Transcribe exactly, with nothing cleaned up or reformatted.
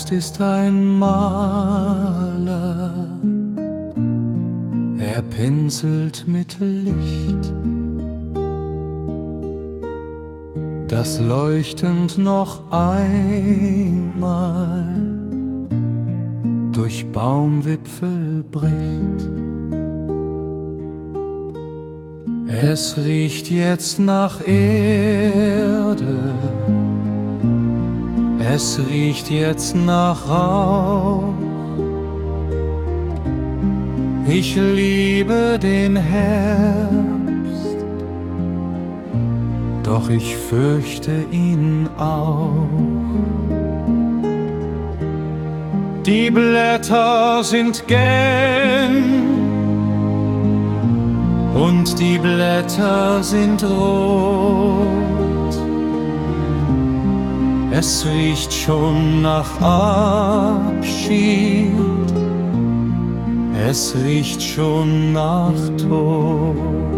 selbst ist ein Maler. Er pinselt mit Licht, das leuchtend noch einmal durch Baumwipfel bricht. Es riecht jetzt nach Erde, es riecht jetzt nach Rauch. Ich liebe den Herbst, doch ich fürchte ihn auch. Die Blätter sind gelb und die Blätter sind rot. Es riecht schon nach Abschied, es riecht schon nach Tod.